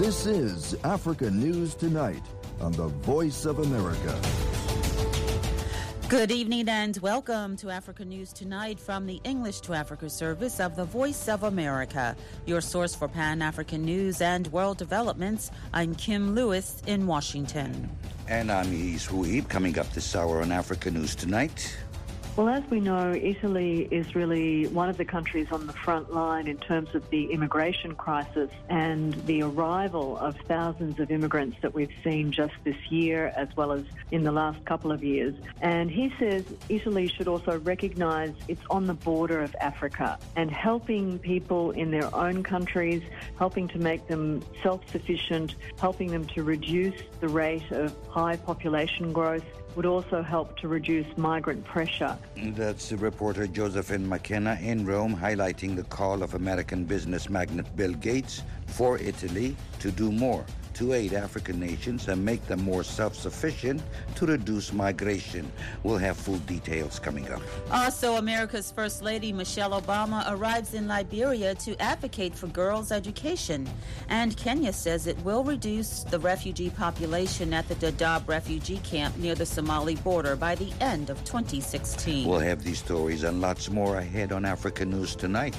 This is Africa News Tonight on the Voice of America. Good evening and welcome to Africa News Tonight from the English to Africa service of the Voice of America, your source for Pan-African news and world developments. I'm Kim Lewis in Washington. And I'm Yves Huib. Coming up this hour on Africa News Tonight. Well, as we know, Italy is really one of the countries on the front line in terms of the immigration crisis and the arrival of thousands of immigrants that we've seen just this year as well as in the last couple of years. And he says Italy should also recognise it's on the border of Africa and helping people in their own countries, helping to make them self-sufficient, helping them to reduce the rate of high population growth would also help to reduce migrant pressure. That's reporter Josephine McKenna in Rome, highlighting the call of American business magnate Bill Gates for Italy to do more to aid African nations and make them more self-sufficient to reduce migration. We'll have full details coming up. Also, America's First Lady Michelle Obama arrives in Liberia to advocate for girls' education. And Kenya says it will reduce the refugee population at the Dadaab refugee camp near the Somali border by the end of 2016. We'll have these stories and lots more ahead on Africa News Tonight.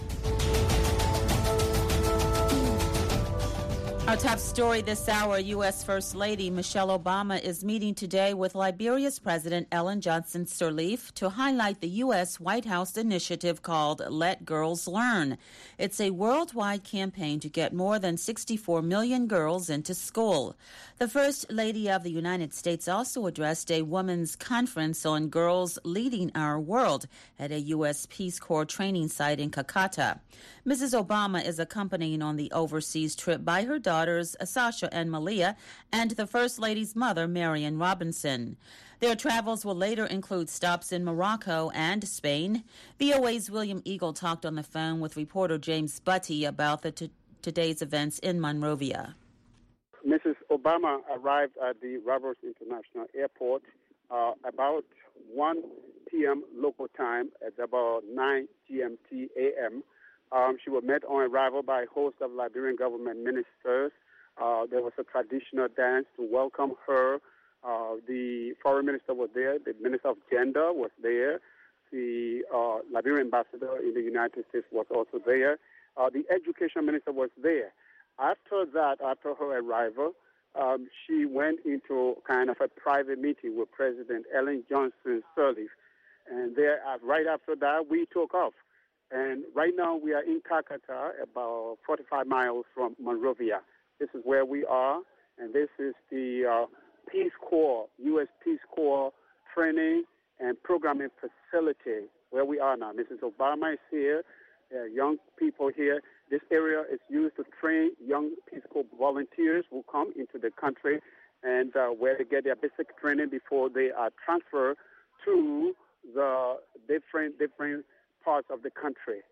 Our top story this hour, U.S. First Lady Michelle Obama is meeting today with Liberia's President Ellen Johnson Sirleaf to highlight the U.S. White House initiative called Let Girls Learn. It's a worldwide campaign to get more than 64 million girls into school. The First Lady of the United States also addressed a women's conference on girls leading our world at a U.S. Peace Corps training site in Kakata. Mrs. Obama is accompanying on the overseas trip by her daughters, Sasha and Malia, and the First Lady's mother, Marion Robinson. Their travels will later include stops in Morocco and Spain. VOA's William Eagle talked on the phone with reporter James Butty about today's events in Monrovia. Mrs. Obama arrived at the Roberts International Airport about 1 p.m. local time at about 9 GMT a.m. She was met on arrival by a host of Liberian government ministers. There was a traditional dance to welcome her. The foreign minister was there. The minister of gender was there. The Liberian ambassador in the United States was also there. The education minister was there. After that, after her arrival, she went into kind of a private meeting with President Ellen Johnson Sirleaf. And there, right after that, we took off. And right now we are in Kakata, about 45 miles from Monrovia. This is where we are, and this is the Peace Corps, U.S. Peace Corps training and programming facility where we are now. Mrs. Obama is here. There are young people here. This area is used to train young Peace Corps volunteers who come into the country and where they get their basic training before they are transferred to the different parts of the country.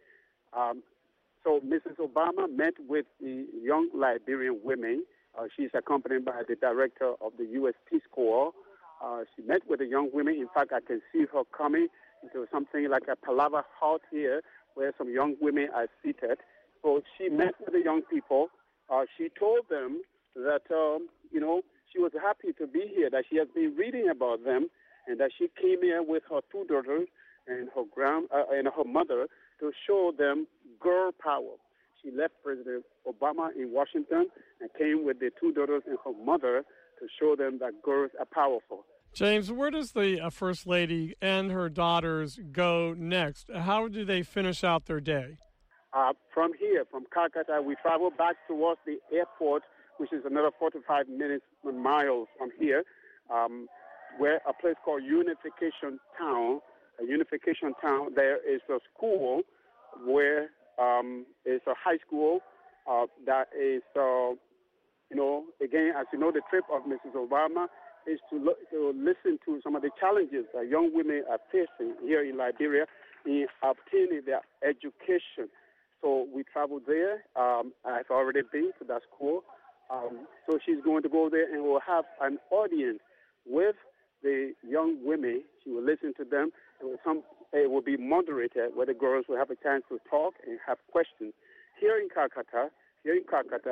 So Mrs. Obama met with the young Liberian women. She's accompanied by the director of the U.S. Peace Corps. She met with the young women. In fact, I can see her coming into something like a palaver hut here where some young women are seated. So she met with the young people. She told them that, she was happy to be here, that she has been reading about them, and that she came here with her two daughters and her mother to show them girl power. She left President Obama in Washington and came with the two daughters and her mother to show them that girls are powerful. James, where does the First Lady and her daughters go next? How do they finish out their day? From here, from Calcutta, we travel back towards the airport, which is another 45 miles from here, where a place called Unification Town. A Unification Town, there is a school where it's a high school that is, again, as you know, the trip of Mrs. Obama is to listen to some of the challenges that young women are facing here in Liberia in obtaining their education. So we traveled there. I've already been to that school. So she's going to go there and we'll have an audience with the young women. She will listen to them. It will be moderated where the girls will have a chance to talk and have questions. Here in Calcutta,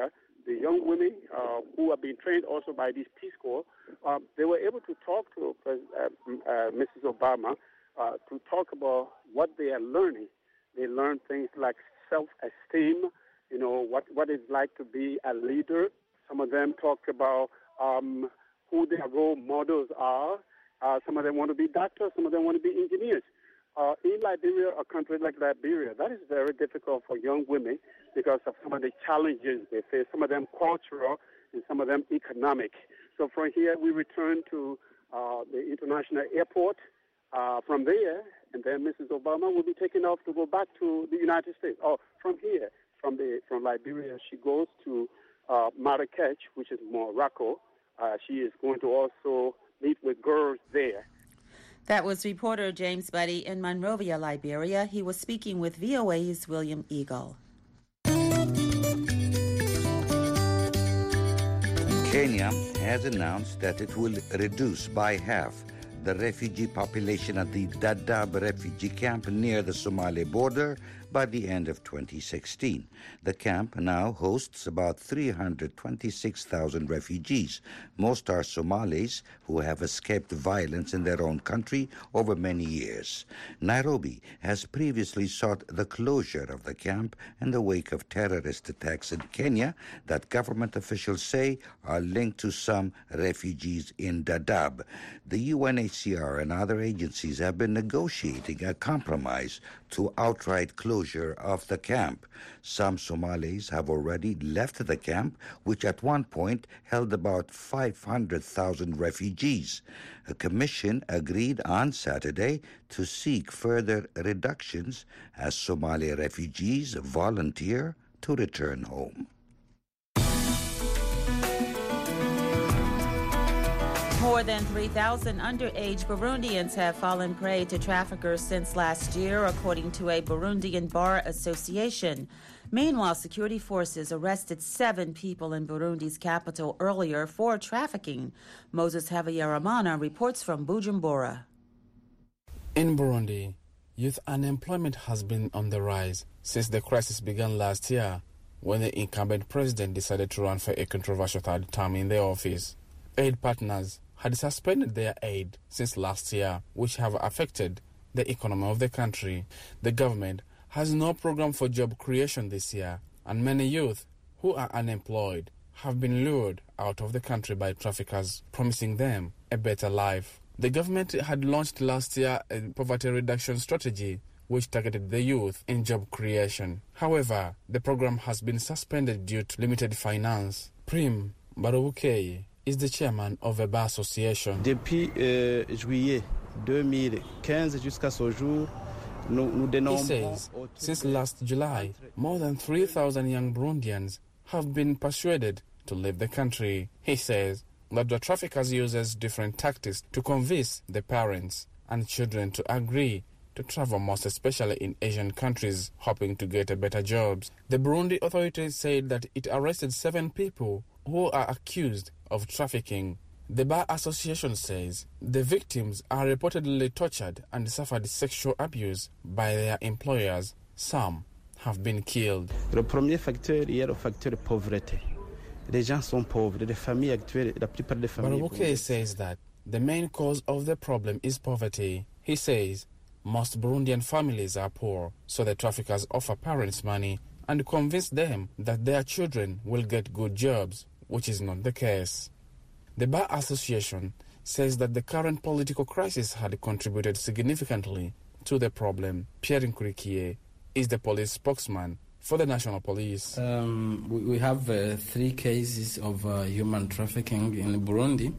the young women who are being trained also by this Peace Corps, they were able to talk to Mrs. Obama to talk about what they are learning. They learn things like self-esteem, you know, what it's like to be a leader. Some of them talk about who their role models are. Some of them want to be doctors. Some of them want to be engineers. In Liberia, a country like Liberia, that is very difficult for young women because of some of the challenges they face, some of them cultural and some of them economic. So from here, we return to the international airport. From there, and then Mrs. Obama will be taken off to go back to the United States. Or from here, from Liberia, she goes to Marrakech, which is Morocco. She is going to also meet with girls there. That was reporter James Buddy in Monrovia, Liberia. He was speaking with VOA's William Eagle. Kenya has announced that it will reduce by half the refugee population at the Dadaab refugee camp near the Somali border by the end of 2016. The camp now hosts about 326,000 refugees. Most are Somalis who have escaped violence in their own country over many years. Nairobi has previously sought the closure of the camp in the wake of terrorist attacks in Kenya that government officials say are linked to some refugees in Dadaab. The UNHCR and other agencies have been negotiating a compromise to outright closure of the camp. Some Somalis have already left the camp, which at one point held about 500,000 refugees. A commission agreed on Saturday to seek further reductions as Somali refugees volunteer to return home. More than 3,000 underage Burundians have fallen prey to traffickers since last year, according to a Burundian bar association. Meanwhile, security forces arrested 7 people in Burundi's capital earlier for trafficking. Moses Havyarimana reports from Bujumbura. In Burundi, youth unemployment has been on the rise since the crisis began last year, when the incumbent president decided to run for a controversial third term in the office. Aid partners had suspended their aid since last year, which have affected the economy of the country. The government has no program for job creation this year, and many youth who are unemployed have been lured out of the country by traffickers, promising them a better life. The government had launched last year a poverty reduction strategy which targeted the youth in job creation. However, the program has been suspended due to limited finance. Prim Barubukeye is the chairman of a bar association. Depuis juillet 2015 jusqu'à ce jour, he says, since last July, more than 3,000 young Burundians have been persuaded to leave the country. He says that the traffickers uses different tactics to convince the parents and children to agree to travel, most especially in Asian countries, hoping to get a better jobs. The Burundi authorities said that it arrested 7 people who are accused of trafficking. The Bar Association says the victims are reportedly tortured and suffered sexual abuse by their employers. Some have been killed. Le premier facteur est le facteur de pauvreté. Les gens sont pauvres. Les familles actuelles, la plupart des familles. Barubuke says that the main cause of the problem is poverty. He says most Burundian families are poor, so the traffickers offer parents money and convince them that their children will get good jobs, which is not the case. The Bar Association says that the current political crisis had contributed significantly to the problem. Pierre Nkurikiye is the police spokesman for the National Police. We have 3 cases of human trafficking in Burundi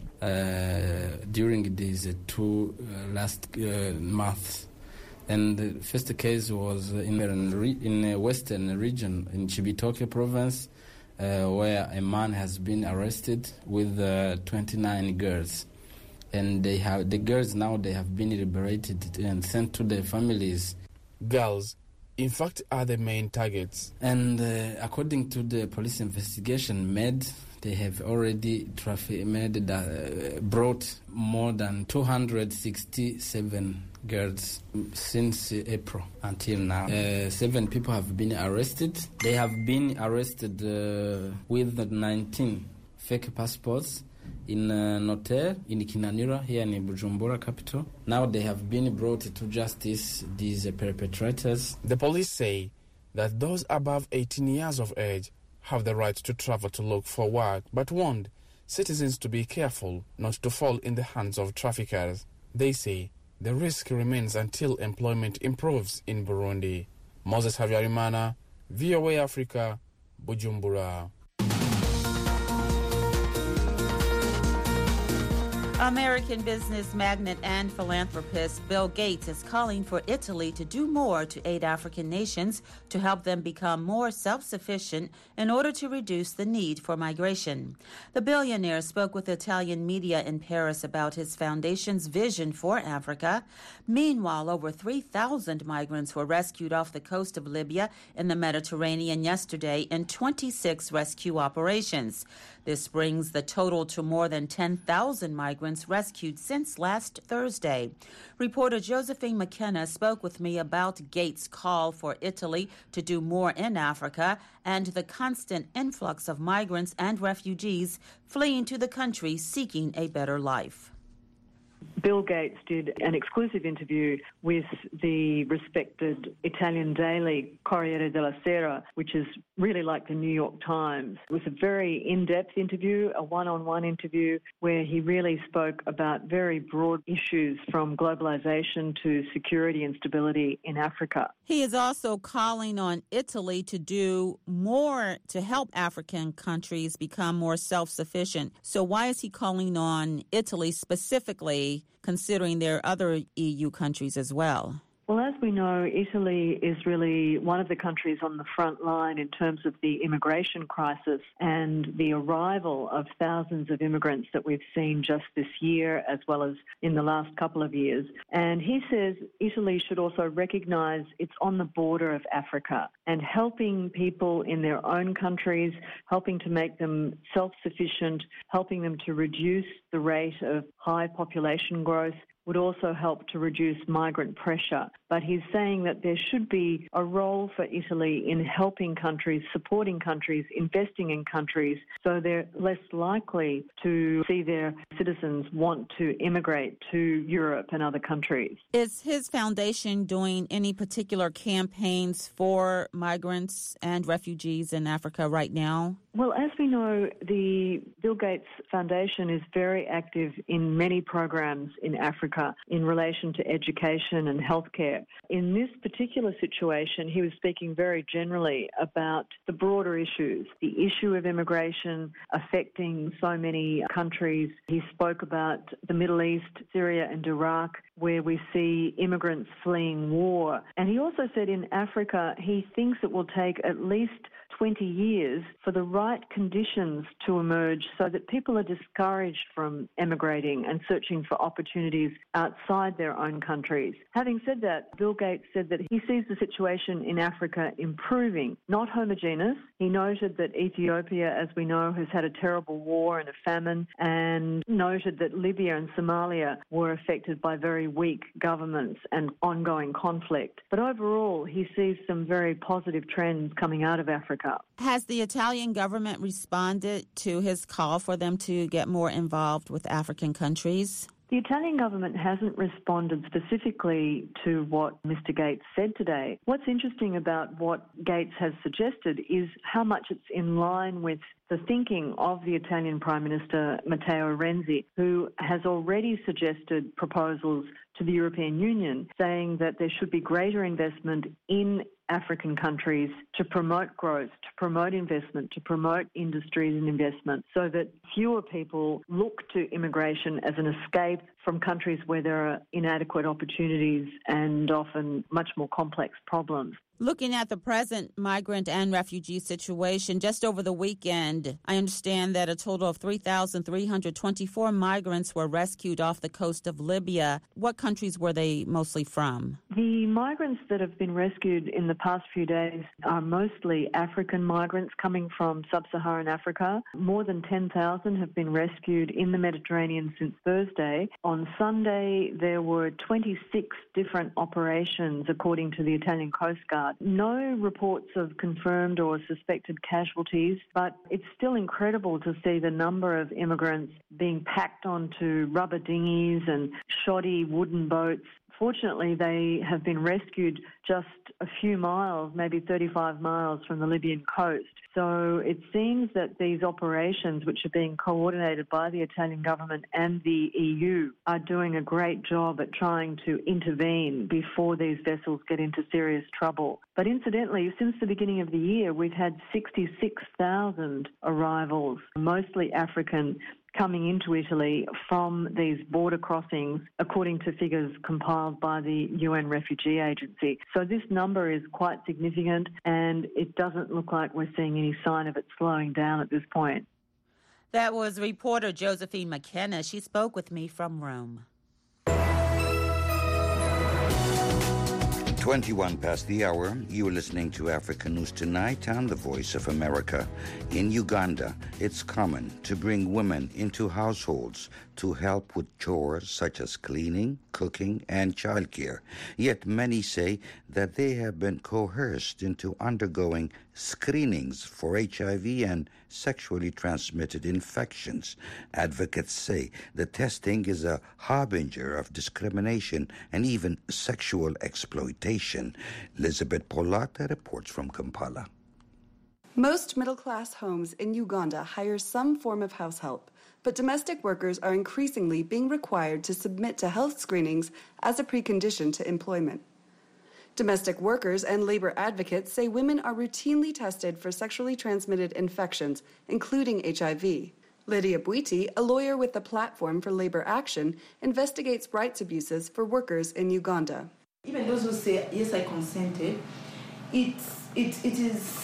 during these 2 last months. And the first case was in a western region, in Chibitoke province, where a man has been arrested with 29 girls. And the girls now they have been liberated and sent to their families. Girls, in fact, are the main targets. And according to the police investigation they have already brought more than 267 girls since April until now. 7 people have been arrested. They have been arrested with 19 fake passports in Notaire, in Kinanira, here in Bujumbura capital. Now they have been brought to justice, these perpetrators. The police say that those above 18 years of age have the right to travel to look for work, but warned citizens to be careful not to fall in the hands of traffickers. They say the risk remains until employment improves in Burundi. Moses Havyarimana, VOA Africa, Bujumbura. American business magnate and philanthropist Bill Gates is calling for Italy to do more to aid African nations to help them become more self-sufficient in order to reduce the need for migration. The billionaire spoke with Italian media in Paris about his foundation's vision for Africa. Meanwhile, over 3,000 migrants were rescued off the coast of Libya in the Mediterranean yesterday in 26 rescue operations. This brings the total to more than 10,000 migrants rescued since last Thursday. Reporter Josephine McKenna spoke with me about Gates' call for Italy to do more in Africa and the constant influx of migrants and refugees fleeing to the country seeking a better life. Bill Gates did an exclusive interview with the respected Italian daily Corriere della Sera, which is really like the New York Times. It was a very in-depth interview, a one-on-one interview, where he really spoke about very broad issues from globalization to security and stability in Africa. He is also calling on Italy to do more to help African countries become more self-sufficient. So why is he calling on Italy specifically, considering there are other EU countries as well? Well, as we know, Italy is really one of the countries on the front line in terms of the immigration crisis and the arrival of thousands of immigrants that we've seen just this year as well as in the last couple of years. And he says Italy should also recognise it's on the border of Africa and helping people in their own countries, helping to make them self-sufficient, helping them to reduce the rate of high population growth would also help to reduce migrant pressure. But he's saying that there should be a role for Italy in helping countries, supporting countries, investing in countries, so they're less likely to see their citizens want to immigrate to Europe and other countries. Is his foundation doing any particular campaigns for migrants and refugees in Africa right now? Well, as we know, the Bill Gates Foundation is very active in many programs in Africa in relation to education and healthcare. In this particular situation, he was speaking very generally about the broader issues, the issue of immigration affecting so many countries. He spoke about the Middle East, Syria and Iraq, where we see immigrants fleeing war. And he also said in Africa, he thinks it will take at least 20 years for the right conditions to emerge so that people are discouraged from emigrating and searching for opportunities outside their own countries. Having said that, Bill Gates said that he sees the situation in Africa improving, not homogeneous. He noted that Ethiopia, as we know, has had a terrible war and a famine, and noted that Libya and Somalia were affected by very weak governments and ongoing conflict. But overall, he sees some very positive trends coming out of Africa. Has the Italian government responded to his call for them to get more involved with African countries? The Italian government hasn't responded specifically to what Mr. Gates said today. What's interesting about what Gates has suggested is how much it's in line with the thinking of the Italian Prime Minister Matteo Renzi, who has already suggested proposals to the European Union saying that there should be greater investment in African countries to promote growth, to promote investment, to promote industries and investment, so that fewer people look to immigration as an escape from countries where there are inadequate opportunities and often much more complex problems. Looking at the present migrant and refugee situation, just over the weekend, I understand that a total of 3,324 migrants were rescued off the coast of Libya. What countries were they mostly from? The migrants that have been rescued in the past few days are mostly African migrants coming from sub-Saharan Africa. More than 10,000 have been rescued in the Mediterranean since Thursday on On Sunday, there were 26 different operations, according to the Italian Coast Guard. No reports of confirmed or suspected casualties, but it's still incredible to see the number of immigrants being packed onto rubber dinghies and shoddy wooden boats. Fortunately, they have been rescued just a few miles, maybe 35 miles from the Libyan coast. So it seems that these operations, which are being coordinated by the Italian government and the EU, are doing a great job at trying to intervene before these vessels get into serious trouble. But incidentally, since the beginning of the year, we've had 66,000 arrivals, mostly African, coming into Italy from these border crossings, according to figures compiled by the UN Refugee Agency. So this number is quite significant, and it doesn't look like we're seeing any sign of it slowing down at this point. That was reporter Josephine McKenna. She spoke with me from Rome. 21 past the hour, you are listening to Africa News Tonight on the Voice of America. In Uganda, it's common to bring women into households to help with chores such as cleaning, cooking, and childcare. Yet many say that they have been coerced into undergoing screenings for HIV and sexually transmitted infections. Advocates say the testing is a harbinger of discrimination and even sexual exploitation. Elizabeth Polata reports from Kampala. Most middle-class homes in Uganda hire some form of house help, but domestic workers are increasingly being required to submit to health screenings as a precondition to employment. Domestic workers and labor advocates say women are routinely tested for sexually transmitted infections, including HIV. Lydia Bwiti, a lawyer with the Platform for Labor Action, investigates rights abuses for workers in Uganda. Even those who say, yes, I consented, it is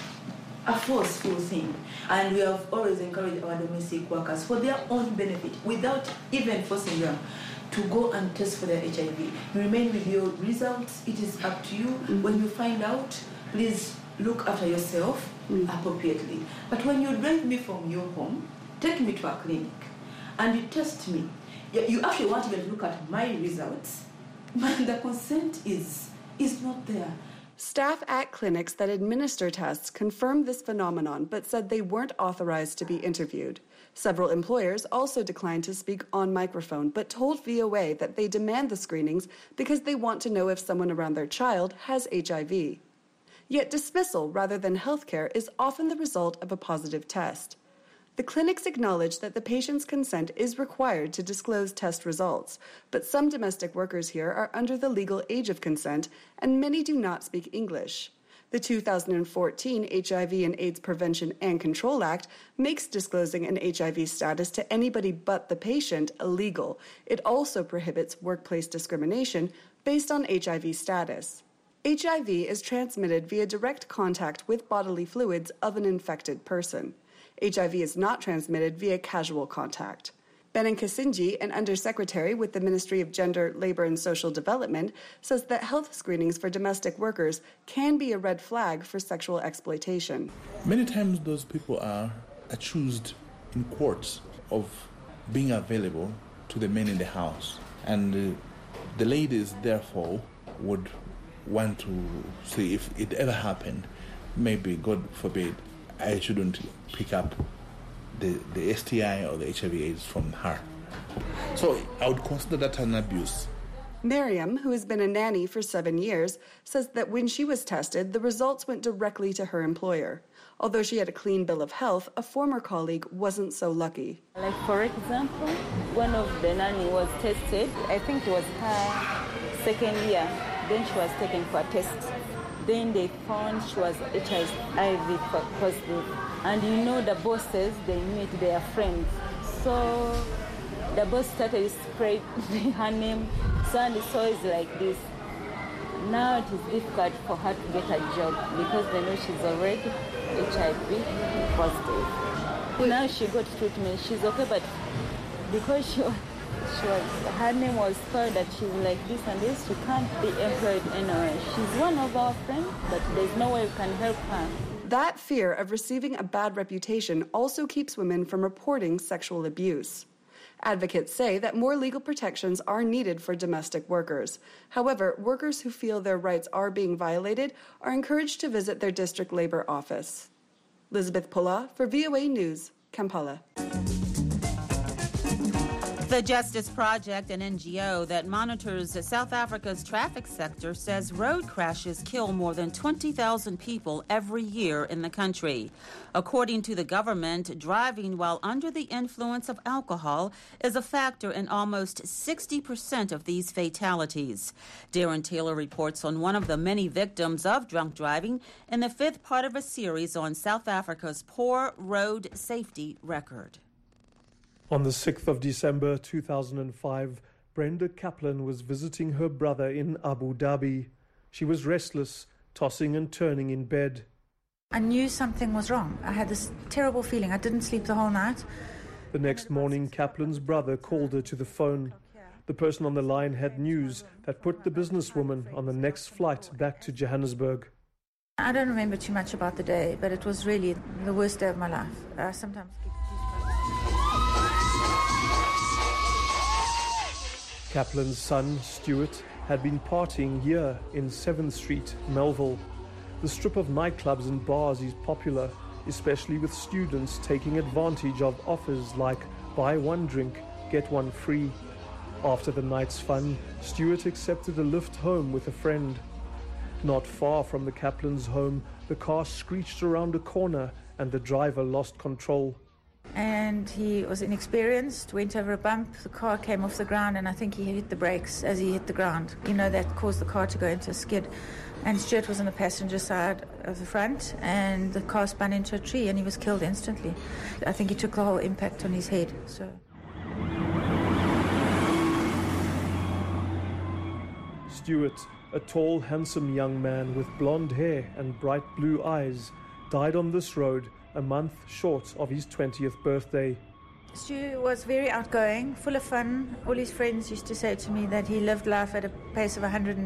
a forceful thing. And we have always encouraged our domestic workers for their own benefit, without even forcing them to go and test for their HIV. You remain with your results. It is up to you. When you find out, please look after yourself appropriately. But when you drive me from your home, take me to a clinic, and you test me, you actually want to look at my results, but the consent is not there. Staff at clinics that administer tests confirmed this phenomenon, but said they weren't authorized to be interviewed. Several employers also declined to speak on microphone, but told VOA that they demand the screenings because they want to know if someone around their child has HIV. Yet dismissal rather than healthcare is often the result of a positive test. The clinics acknowledge that the patient's consent is required to disclose test results, but some domestic workers here are under the legal age of consent, and many do not speak English. The 2014 HIV and AIDS Prevention and Control Act makes disclosing an HIV status to anybody but the patient illegal. It also prohibits workplace discrimination based on HIV status. HIV is transmitted via direct contact with bodily fluids of an infected person. HIV is not transmitted via casual contact. Benin Kasinji, an undersecretary with the Ministry of Gender, Labor and Social Development, says that health screenings for domestic workers can be a red flag for sexual exploitation. Many times those people are accused in courts of being available to the men in the house. And the ladies, therefore, would want to see if it ever happened, maybe, God forbid, I shouldn't pick up the STI or the HIV/AIDS from her. So I would consider that an abuse. Miriam, who has been a nanny for 7 years, says that when she was tested, the results went directly to her employer. Although she had a clean bill of health, a former colleague wasn't so lucky. Like, for example, one of the nanny was tested. I think it was her second year. Then she was taken for a test. Then they found she was HIV positive. And you know the bosses, they meet their friends. So the boss started spreading her name. So it's like this. Now it is difficult for her to get a job because they know she's already HIV positive. Now she got treatment. She's okay, but because her name was spelled that she's like this and this, she can't be employed anywhere. She's one of our friends, but there's no way we can help her. That fear of receiving a bad reputation also keeps women from reporting sexual abuse. Advocates say that more legal protections are needed for domestic workers. However, workers who feel their rights are being violated are encouraged to visit their district labor office. Elizabeth Pula for VOA News, Kampala. The Justice Project, an NGO that monitors South Africa's traffic sector, says road crashes kill more than 20,000 people every year in the country. According to the government, driving while under the influence of alcohol is a factor in almost 60% of these fatalities. Darren Taylor reports on one of the many victims of drunk driving in the fifth part of a series on South Africa's poor road safety record. On the 6th of December 2005, Brenda Kaplan was visiting her brother in Abu Dhabi. She was restless, tossing and turning in bed. I knew something was wrong. I had this terrible feeling. I didn't sleep the whole night. The next morning, Kaplan's brother called her to the phone. The person on the line had news that put the businesswoman on the next flight back to Johannesburg. I don't remember too much about the day, but it was really the worst day of my life. Sometimes. Kaplan's son, Stuart, had been partying here in 7th Street, Melville. The strip of nightclubs and bars is popular, especially with students taking advantage of offers like buy one drink, get one free. After the night's fun, Stuart accepted a lift home with a friend. Not far from the Kaplan's home, the car screeched around a corner and the driver lost control. And he was inexperienced, went over a bump, the car came off the ground, and I think he hit the brakes as he hit the ground. You know, that caused the car to go into a skid. And Stuart was on the passenger side of the front, and the car spun into a tree, and he was killed instantly. I think he took the whole impact on his head. So. Stuart, a tall, handsome young man with blonde hair and bright blue eyes, died on this road a month short of his 20th birthday. Stu was very outgoing, full of fun. All his friends used to say to me that he lived life at a pace of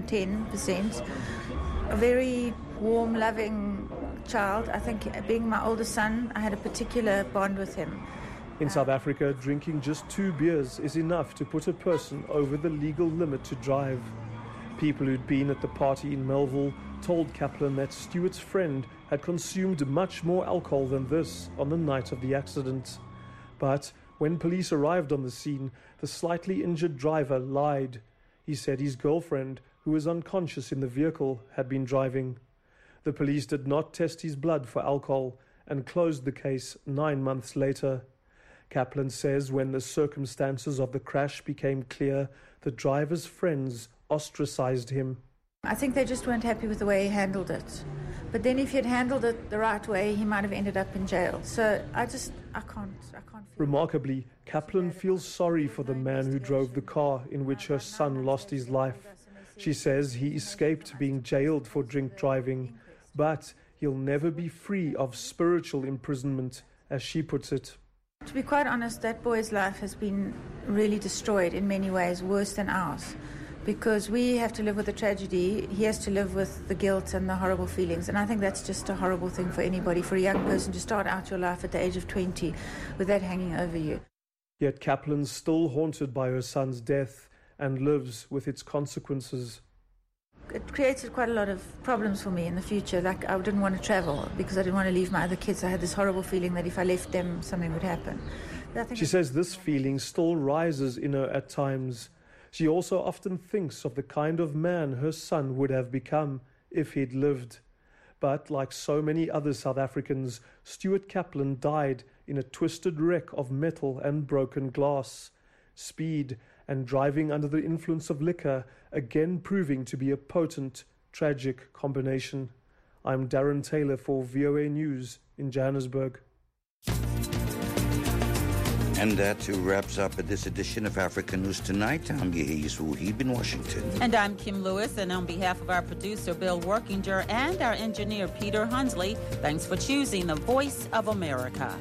110%. A very warm, loving child. I think being my older son, I had a particular bond with him. In South Africa, drinking just 2 beers is enough to put a person over the legal limit to drive. People who'd been at the party in Melville told Kaplan that Stuart's friend had consumed much more alcohol than this on the night of the accident. But when police arrived on the scene, the slightly injured driver lied. He said his girlfriend, who was unconscious in the vehicle, had been driving. The police did not test his blood for alcohol and closed the case 9 months later. Kaplan says when the circumstances of the crash became clear, the driver's friends ostracized him. I think they just weren't happy with the way he handled it. But then if he had handled it the right way, he might have ended up in jail. So I can't. Remarkably, Kaplan feels sorry for the man who drove the car in which her son lost his life. She says he escaped being jailed for drink driving, but he'll never be free of spiritual imprisonment, as she puts it. To be quite honest, that boy's life has been really destroyed in many ways, worse than ours. Because we have to live with the tragedy, he has to live with the guilt and the horrible feelings. And I think that's just a horrible thing for anybody, for a young person to start out your life at the age of 20 with that hanging over you. Yet Kaplan's still haunted by her son's death and lives with its consequences. It created quite a lot of problems for me in the future. Like, I didn't want to travel because I didn't want to leave my other kids. I had this horrible feeling that if I left them, something would happen. She says this feeling still rises in her at times. She also often thinks of the kind of man her son would have become if he'd lived. But like so many other South Africans, Stuart Kaplan died in a twisted wreck of metal and broken glass. Speed and driving under the influence of liquor again proving to be a potent, tragic combination. I'm Darren Taylor for VOA News in Johannesburg. And that wraps up this edition of Africa News Tonight. I'm Yehia Wuhib in Washington. And I'm Kim Lewis. And on behalf of our producer, Bill Workinger, and our engineer, Peter Hunsley, thanks for choosing the Voice of America.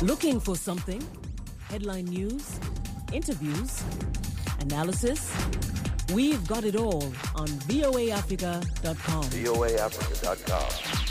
Looking for something? Headline news, interviews, analysis? We've got it all on voaafrica.com. voaafrica.com.